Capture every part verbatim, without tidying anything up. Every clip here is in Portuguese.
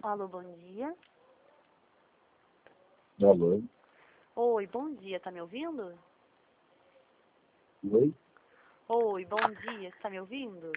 Alô, bom dia. Alô? Oi, bom dia, tá me ouvindo? Oi? Oi, bom dia, você tá me ouvindo?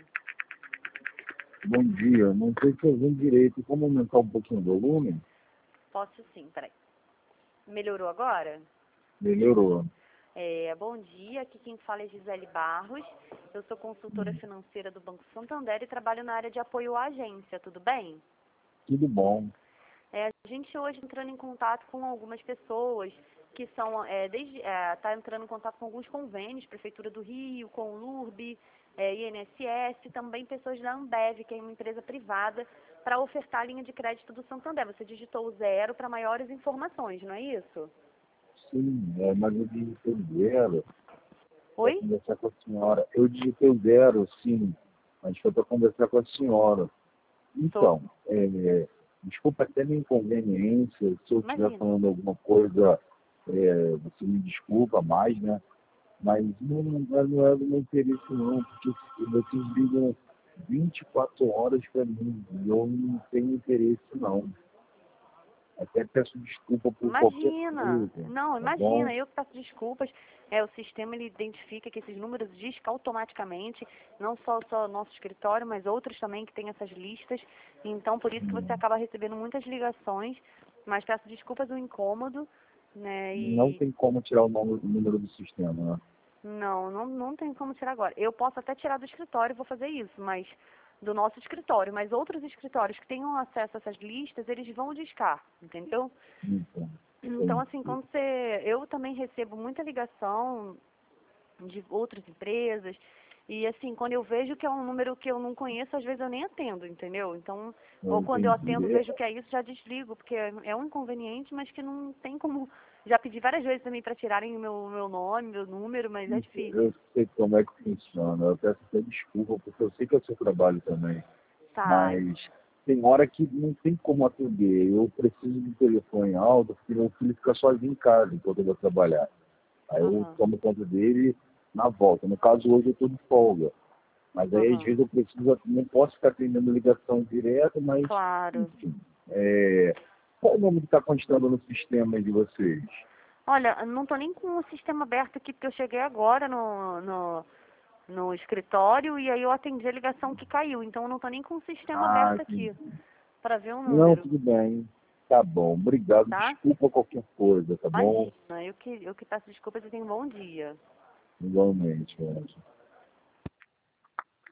Bom dia. Não sei se eu ouvi direito. Como aumentar um pouquinho o volume? Posso sim, peraí. Melhorou agora? Melhorou. É, bom dia, aqui quem fala é Gisele Barros. Eu sou consultora financeira do Banco Santander e trabalho na área de apoio à agência, tudo bem? Tudo bom. É, a gente hoje entrando em contato com algumas pessoas que são, é, desde, é, tá entrando em contato com alguns convênios, Prefeitura do Rio, com o LURB, é, I N S S, também pessoas da Ambev, que é uma empresa privada, para ofertar a linha de crédito do Santander. Você digitou o zero para maiores informações, não é isso? Sim, é, mas eu digitei zero para Oi? conversar com a senhora. Eu digitei zero, sim, mas foi para conversar com a senhora. Sou. Então, é, desculpa até minha inconveniência, se eu estiver Imagina. falando alguma coisa, é, você me desculpa mais, né? Mas não, não, é- não é do meu interesse não, porque vocês ligam vinte e quatro horas para mim e eu não tenho interesse não. Até peço desculpa por qualquer Imagina, coisa, não, tá bom? imagina, eu que peço desculpas, é, o sistema ele identifica que esses números discam automaticamente, não só só nosso escritório, mas outros também que têm essas listas, então por isso que você Hum, acaba recebendo muitas ligações, mas peço desculpas do incômodo, né, Não e tem como tirar o nome- o número do sistema, né? não, não, não tem como tirar agora. Eu posso até tirar do escritório, vou fazer isso, mas do nosso escritório, mas outros escritórios que tenham acesso a essas listas, eles vão discar, entendeu? Então, Então, tem, assim, quando você... Eu também recebo muita ligação de outras empresas. E, assim, quando eu vejo que é um número que eu não conheço, às vezes eu nem atendo, entendeu? Então, eu ou quando eu atendo, entendi. vejo que é isso, já desligo, porque é é um inconveniente, mas que não tem como... Já pedi várias vezes também para tirarem o meu, meu nome, meu número, mas é Eu difícil. sei como é que funciona, eu peço até desculpa, porque eu sei que é o seu trabalho também. Tá. Mas tem hora que não tem como atender. Eu preciso de um telefone alto, porque meu filho fica sozinho em casa enquanto eu vou trabalhar. Aí eu Aham. tomo conta dele na volta. No caso, hoje eu estou de folga. Mas aí, às Aham. vezes, eu preciso, não posso ficar atendendo ligação direta, mas, Claro. enfim. É, qual o nome que está constando no sistema de vocês? Olha, eu não tô nem com o sistema aberto aqui, porque eu cheguei agora no, no, no escritório e aí eu atendi a ligação que caiu. Então eu não tô nem com o sistema Ah, aberto entendi. aqui para ver o Não, número, tudo bem. Tá bom, obrigado. tá? Desculpa qualquer coisa, tá bom? Imagina, eu que, eu que peço desculpas e tenho um bom dia. Igualmente, Anjo.